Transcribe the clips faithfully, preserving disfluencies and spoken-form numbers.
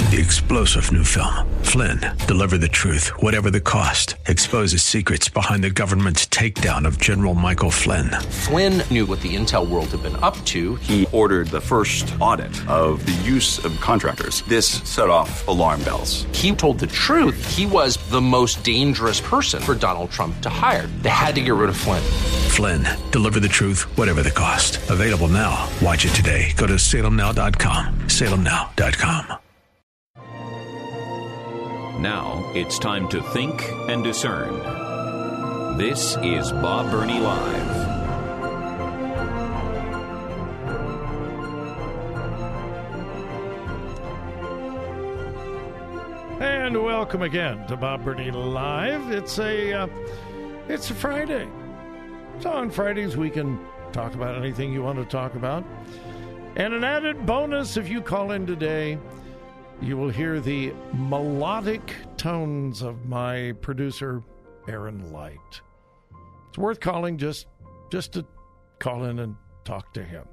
The explosive new film, Flynn, deliver the truth, whatever the cost, exposes secrets behind the government's takedown of General Michael Flynn. Flynn knew what the intel world had been up to. He ordered the first audit of the use of contractors. This set off alarm bells. He told the truth. He was the most dangerous person for Donald Trump to hire. They had to get rid of Flynn. Flynn, deliver the truth, whatever the cost. Available now. Watch it today. Go to salem now dot com. salem now dot com. Now it's time to think and discern. This is Bob Burney Live. And welcome again to Bob Burney Live. It's a uh, it's a Friday. So on Fridays we can talk about anything you want to talk about. And an added bonus, if you call in today, you will hear the melodic tones of my producer, Aaron Light. It's worth calling just just to call in and talk to him.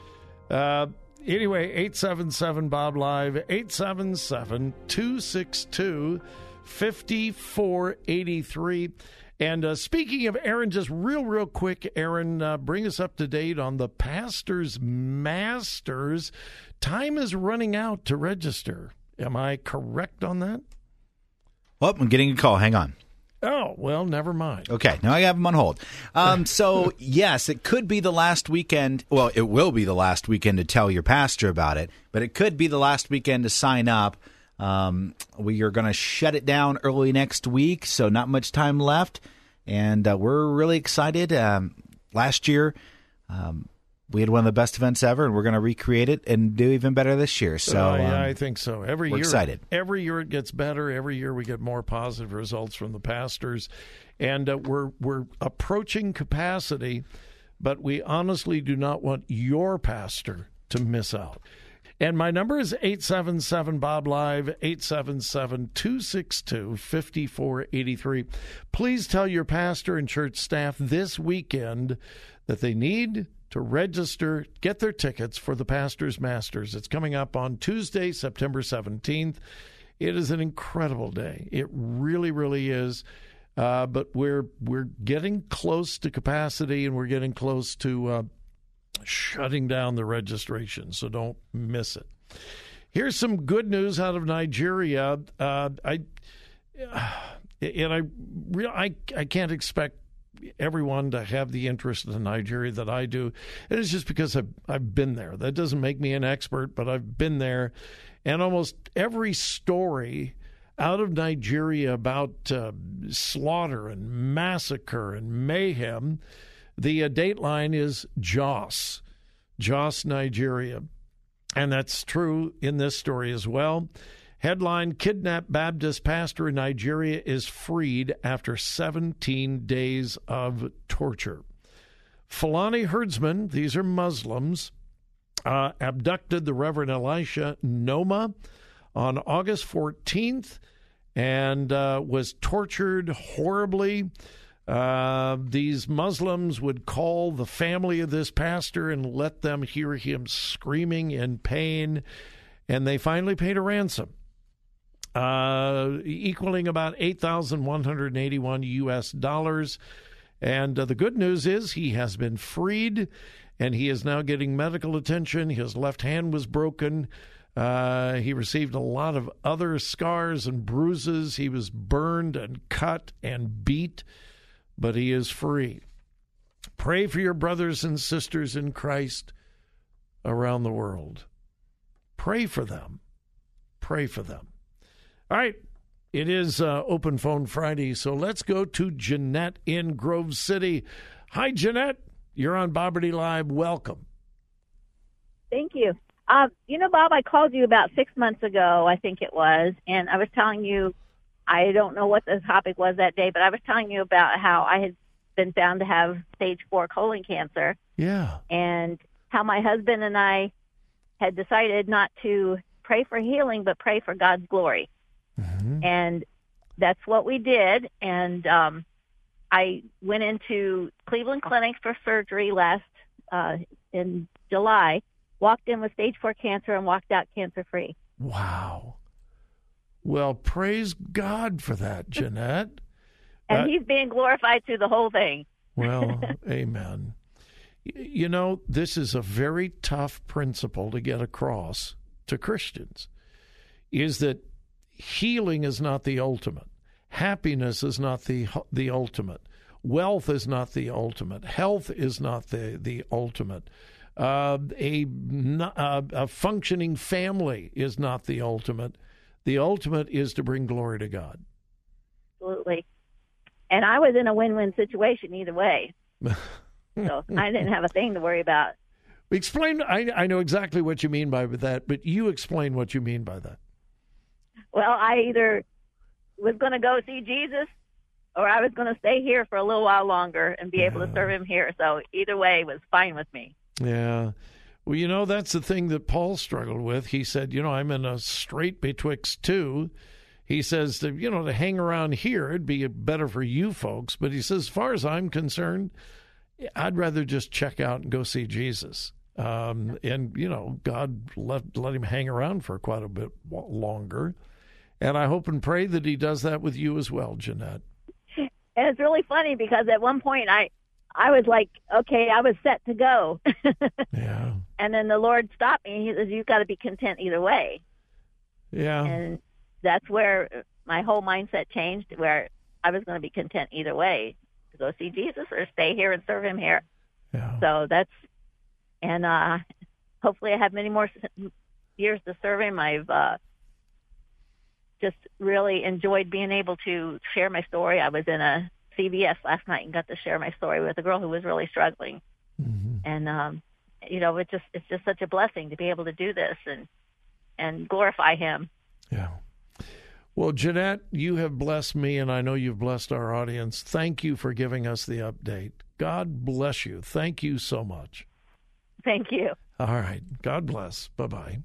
Uh, anyway, eight seven seven Bob Live, eight seven seven, two six two, five four eight three. And uh, speaking of Aaron, just real, real quick, Aaron, uh, bring us up to date on the Pastors Masters. Time is running out to register. Am I correct on that? Well, I'm getting a call. Hang on. Oh, well, never mind. Okay, now I have him on hold. Um, so, yes, it could be the last weekend. Well, it will be the last weekend to tell your pastor about it, but it could be the last weekend to sign up. Um, we are going to shut it down early next week, so not much time left, and uh, we're really excited. Um, last year, um, we had one of the best events ever, and we're going to recreate it and do even better this year. So, uh, yeah, um, I think so. Every we're year, excited. Every year it gets better. Every year we get more positive results from the pastors, and uh, we're we're approaching capacity, but we honestly do not want your pastor to miss out. And my number is eight seven seven Bob Live, eight seven seven, two six two, five four eight three. Please tell your pastor and church staff this weekend that they need to register, get their tickets for the Pastors Masters. It's coming up on Tuesday, September seventeenth. It is an incredible day. It really, really is. Uh, but we're we're getting close to capacity, and we're getting close to uh, shutting down the registration, so don't miss it. Here's some good news out of Nigeria. Uh, I and I, I I can't expect everyone to have the interest in Nigeria that I do. And it's just because I've, I've been there. That doesn't make me an expert, but I've been there. And almost every story out of Nigeria about uh, slaughter and massacre and mayhem, the uh, dateline is Jos, Jos, Nigeria. And that's true in this story as well. Headline, Kidnapped Baptist Pastor in Nigeria is freed after seventeen days of torture. Fulani herdsmen, these are Muslims, uh, abducted the Reverend Elisha Noma on August fourteenth and uh, was tortured horribly. Uh, these Muslims would call the family of this pastor and let them hear him screaming in pain, and they finally paid a ransom. Uh, equaling about eight thousand one hundred eighty-one U S dollars. And uh, the good news is he has been freed, and he is now getting medical attention. His left hand was broken. Uh, he received a lot of other scars and bruises. He was burned and cut and beat, but he is free. Pray for your brothers and sisters in Christ around the world. Pray for them. Pray for them. All right, it is uh, Open Phone Friday, so let's go to Jeanette in Grove City. Hi, Jeanette. You're on Bob Burney Live. Welcome. Thank you. Uh, you know, Bob, I called you about six months ago, I think it was, and I was telling you, I don't know what the topic was that day, but I was telling you about how I had been found to have stage four colon cancer. Yeah. And how my husband and I had decided not to pray for healing, but pray for God's glory. Mm-hmm. And that's what we did. And um, I went into Cleveland Clinic for surgery last uh, in July, walked in with stage four cancer, and walked out cancer-free. Wow. Well, praise God for that, Jeanette. And uh, he's being glorified through the whole thing. Well, amen. You know, this is a very tough principle to get across to Christians, is that healing is not the ultimate. Happiness is not the the ultimate. Wealth is not the ultimate. Health is not the, the ultimate. Uh, a, a, a functioning family is not the ultimate. The ultimate is to bring glory to God. Absolutely. And I was in a win-win situation either way. So I didn't have a thing to worry about. Explain. I, I know exactly what you mean by that, but you explain what you mean by that. Well, I either was going to go see Jesus or I was going to stay here for a little while longer and be able yeah. to serve him here. So either way was fine with me. Yeah. Well, you know, that's the thing that Paul struggled with. He said, you know, I'm in a strait betwixt two. He says, that, you know, to hang around here, it'd be better for you folks. But he says, as far as I'm concerned, I'd rather just check out and go see Jesus. Um, and, you know, God let, let him hang around for quite a bit longer. And I hope and pray that he does that with you as well, Jeanette. And it's really funny because at one point I, I was like, okay, I was set to go. Yeah. And then the Lord stopped me. He says, you've got to be content either way. Yeah. And that's where my whole mindset changed, where I was going to be content either way, to go see Jesus or stay here and serve him here. Yeah. So that's, and uh, hopefully I have many more years to serve him. I've uh, just really enjoyed being able to share my story. I was in a C V S last night and got to share my story with a girl who was really struggling. Mm-hmm. And, um, you know, it just, it's just such a blessing to be able to do this and, and glorify him. Yeah. Well, Jeanette, you have blessed me, and I know you've blessed our audience. Thank you for giving us the update. God bless you. Thank you so much. Thank you. All right. God bless. Bye-bye.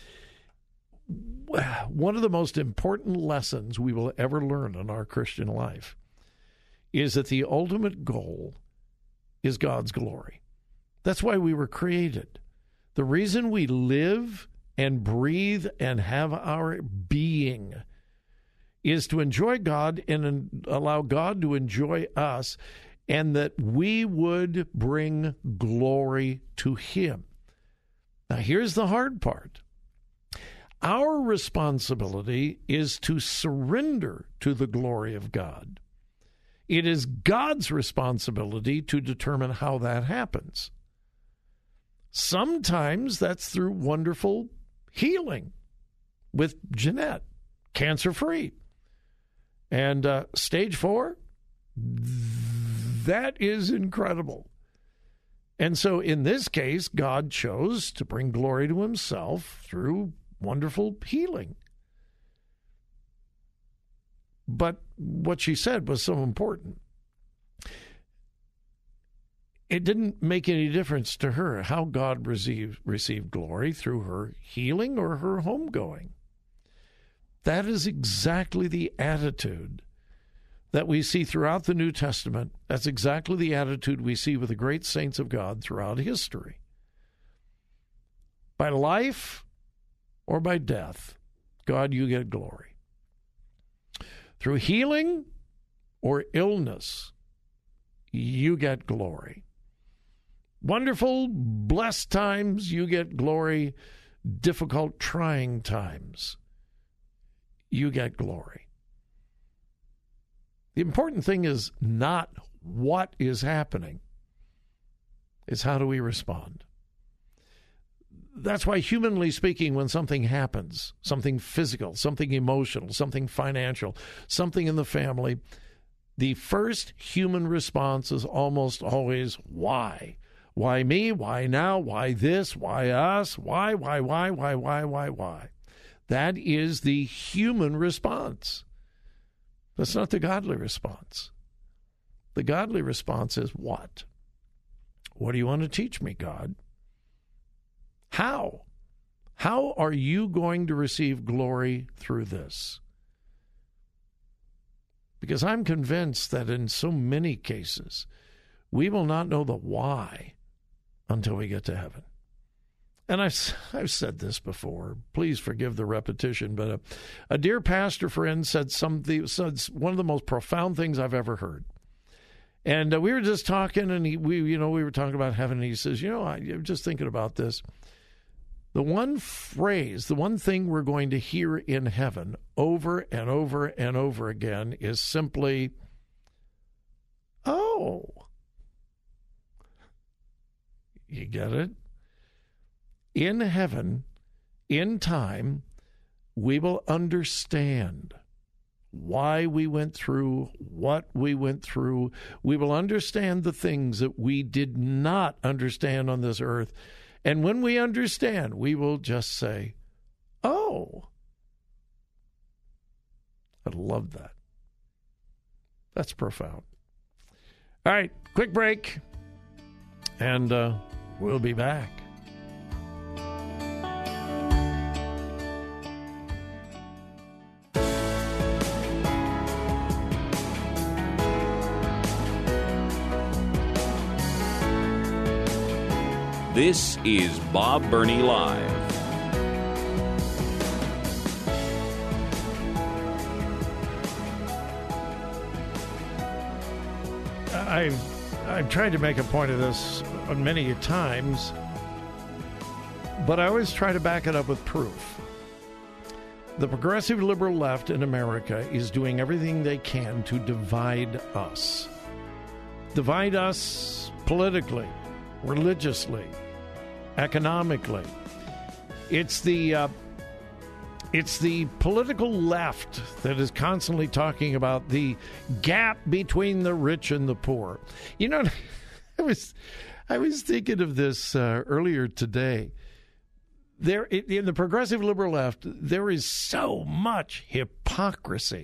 One of the most important lessons we will ever learn in our Christian life is that the ultimate goal is God's glory. That's why we were created. The reason we live and breathe and have our being is to enjoy God and allow God to enjoy us, and that we would bring glory to him. Now, here's the hard part. Our responsibility is to surrender to the glory of God. It is God's responsibility to determine how that happens. Sometimes that's through wonderful healing with Jeanette, cancer-free. And uh, stage four, that is incredible. And so in this case, God chose to bring glory to himself through wonderful healing. But what she said was so important. It didn't make any difference to her how God received, received glory through her healing or her homegoing. That is exactly the attitude that we see throughout the New Testament. That's exactly the attitude we see with the great saints of God throughout history. By life or by death, God, you get glory. Through healing or illness, you get glory. Wonderful, blessed times, you get glory. Difficult, trying times, you get glory. The important thing is not what is happening. It's how do we respond. That's why, humanly speaking, when something happens, something physical, something emotional, something financial, something in the family, the first human response is almost always why. Why me? Why now? Why this? Why us? Why, why, why, why, why, why, why? That is the human response. That's not the godly response. The godly response is what? What do you want to teach me, God? How? How are you going to receive glory through this? Because I'm convinced that in so many cases, we will not know the why until we get to heaven. and I've, I've said this before, please forgive the repetition, but a, a dear pastor friend said something, said one of the most profound things I've ever heard. And uh, we were just talking, and he, we, you know, we were talking about heaven, and he says, you know, I, I'm just thinking about this. The one phrase, the one thing we're going to hear in heaven over and over and over again is simply, oh. You get it? In heaven, in time, we will understand why we went through what we went through. We will understand the things that we did not understand on this earth. And when we understand, we will just say, oh. I love that. That's profound. All right, quick break. And uh, we'll be back. This is Bob Burney Live. I've, I've tried to make a point of this many times, but I always try to back it up with proof. The progressive liberal left in America is doing everything they can to divide us. Divide us politically, religiously, economically. It's the uh, it's the political left that is constantly talking about the gap between the rich and the poor. You know, I was I was thinking of this uh, earlier today. There, in the progressive liberal left, there is so much hypocrisy.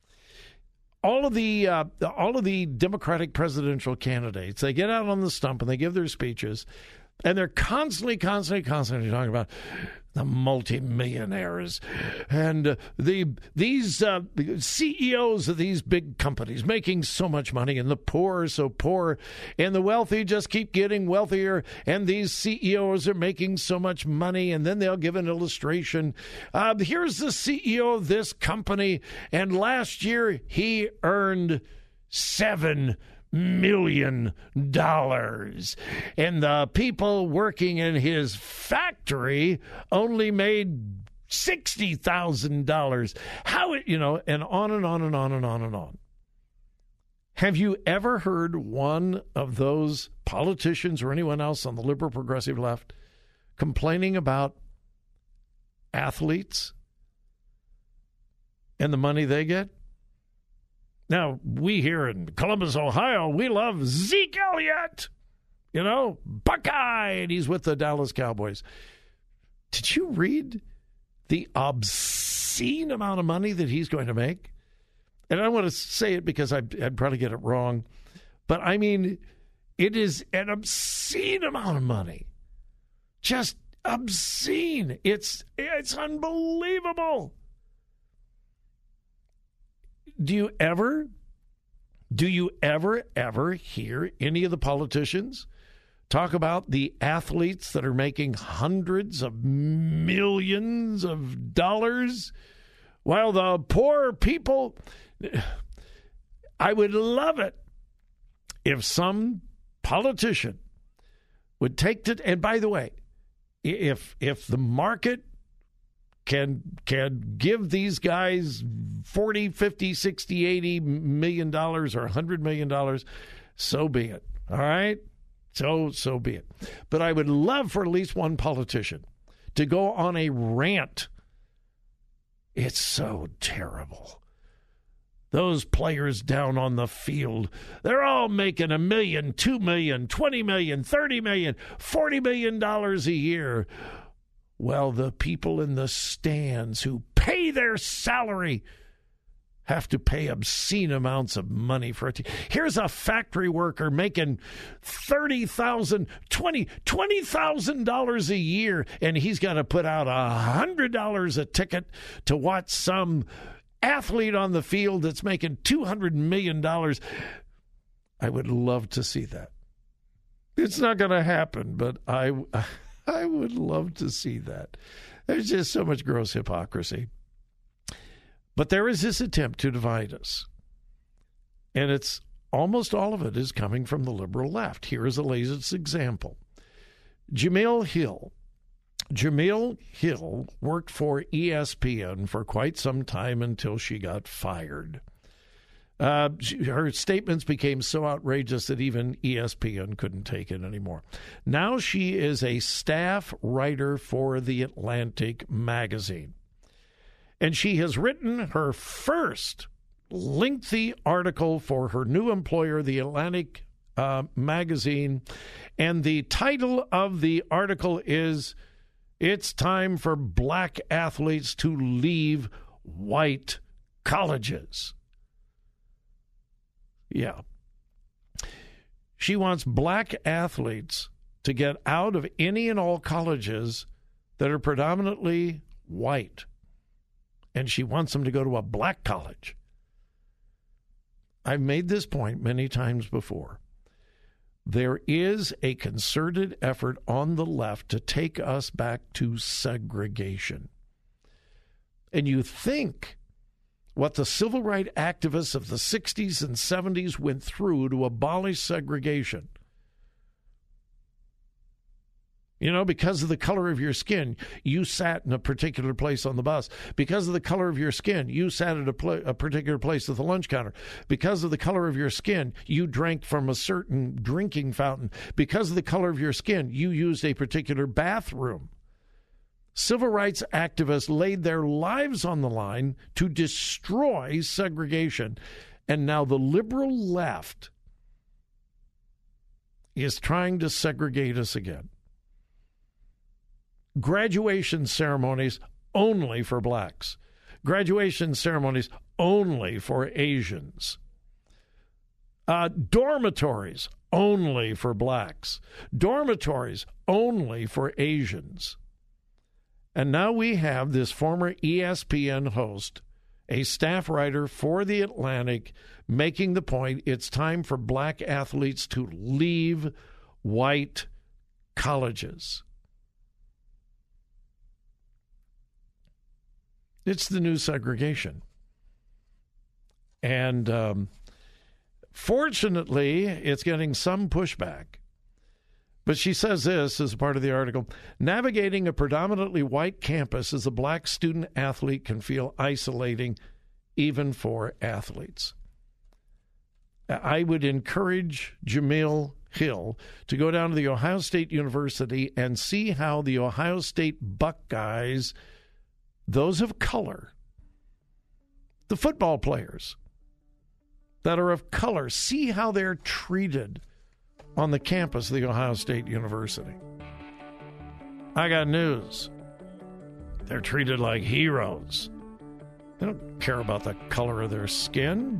All of the uh, all of the Democratic presidential candidates, they get out on the stump and they give their speeches, and they're constantly, constantly, constantly talking about the multimillionaires and uh, the these uh, C E Os of these big companies making so much money, and the poor are so poor, and the wealthy just keep getting wealthier, and these C E Os are making so much money. And then they'll give an illustration. Uh, here's the C E O of this company, and last year he earned seven million dollars, and the people working in his factory only made sixty thousand dollars. How it, you know, and on and on and on and on and on. Have you ever heard one of those politicians or anyone else on the liberal progressive left complaining about athletes and the money they get? Now, we here in Columbus, Ohio, we love Zeke Elliott, you know, Buckeye, and he's with the Dallas Cowboys. Did you read the obscene amount of money that he's going to make? And I don't want to say it because I'd, I'd probably get it wrong, but I mean, it is an obscene amount of money. Just obscene. It's it's unbelievable. Do you ever, do you ever, ever hear any of the politicians talk about the athletes that are making hundreds of millions of dollars while the poor people? I would love it if some politician would take to, and by the way, if if the market can can give these guys forty, fifty, sixty, eighty million dollars or one hundred million dollars, so be it. All right? So, so be it. But I would love for at least one politician to go on a rant. It's so terrible. Those players down on the field, they're all making a million, two million, twenty million, thirty million, forty million dollars a year. Well, the people in the stands who pay their salary have to pay obscene amounts of money for it. Here's a factory worker making thirty thousand dollars, twenty thousand dollars, twenty thousand dollars a year, and he's got to put out one hundred dollars a ticket to watch some athlete on the field that's making two hundred million dollars. I would love to see that. It's not going to happen, but I... I would love to see that. There's just so much gross hypocrisy. But there is this attempt to divide us. And it's almost all of it is coming from the liberal left. Here is the latest example. Jemele Hill. Jemele Hill worked for E S P N for quite some time until she got fired. Uh, she, her statements became so outrageous that even E S P N couldn't take it anymore. Now she is a staff writer for The Atlantic magazine. And she has written her first lengthy article for her new employer, The Atlantic uh, magazine. And the title of the article is, "It's Time for Black Athletes to Leave White Colleges." Yeah. She wants black athletes to get out of any and all colleges that are predominantly white. And she wants them to go to a black college. I've made this point many times before. There is a concerted effort on the left to take us back to segregation. And you think what the civil rights activists of the sixties and seventies went through to abolish segregation. You know, because of the color of your skin, you sat in a particular place on the bus. Because of the color of your skin, you sat at a, pl- a particular place at the lunch counter. Because of the color of your skin, you drank from a certain drinking fountain. Because of the color of your skin, you used a particular bathroom. Civil rights activists laid their lives on the line to destroy segregation. And now the liberal left is trying to segregate us again. Graduation ceremonies only for blacks. Graduation ceremonies only for Asians. Uh, dormitories only for blacks. Dormitories only for Asians. And now we have this former E S P N host, a staff writer for The Atlantic, making the point it's time for black athletes to leave white colleges. It's the new segregation. And um, fortunately, it's getting some pushback. But she says this as part of the article: navigating a predominantly white campus as a black student athlete can feel isolating, even for athletes. I would encourage Jemele Hill to go down to the Ohio State University and see how the Ohio State Buckeyes, those of color, the football players that are of color, see how they're treated on the campus of the Ohio State University. I got news. They're treated like heroes. They don't care about the color of their skin.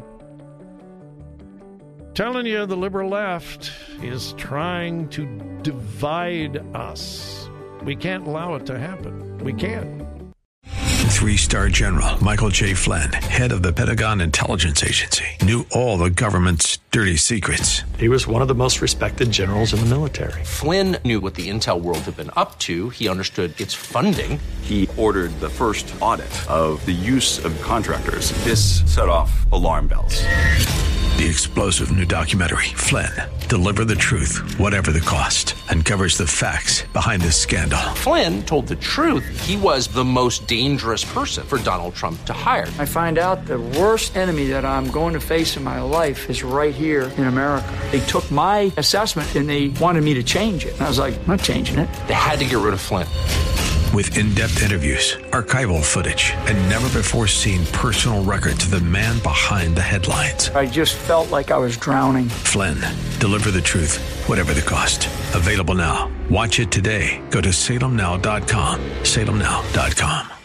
Telling you, the liberal left is trying to divide us. We can't allow it to happen. We can't. Three-star General Michael J. Flynn, head of the Pentagon Intelligence Agency, knew all the government's dirty secrets. He was one of the most respected generals in the military. Flynn knew what the intel world had been up to. He understood its funding. He ordered the first audit of the use of contractors. This set off alarm bells. The explosive new documentary, Flynn, Deliver the Truth, Whatever the Cost, uncovers the facts behind this scandal. Flynn told the truth. He was the most dangerous person for Donald Trump to hire. I find out the worst enemy that I'm going to face in my life is right here in America. They took my assessment and they wanted me to change it. And I was like, I'm not changing it. They had to get rid of Flynn. With in-depth interviews, archival footage, and never-before-seen personal records of the man behind the headlines. I just felt like I was drowning. Flynn, Deliver the Truth, Whatever the Cost. Available now. Watch it today. Go to salem now dot com. salem now dot com.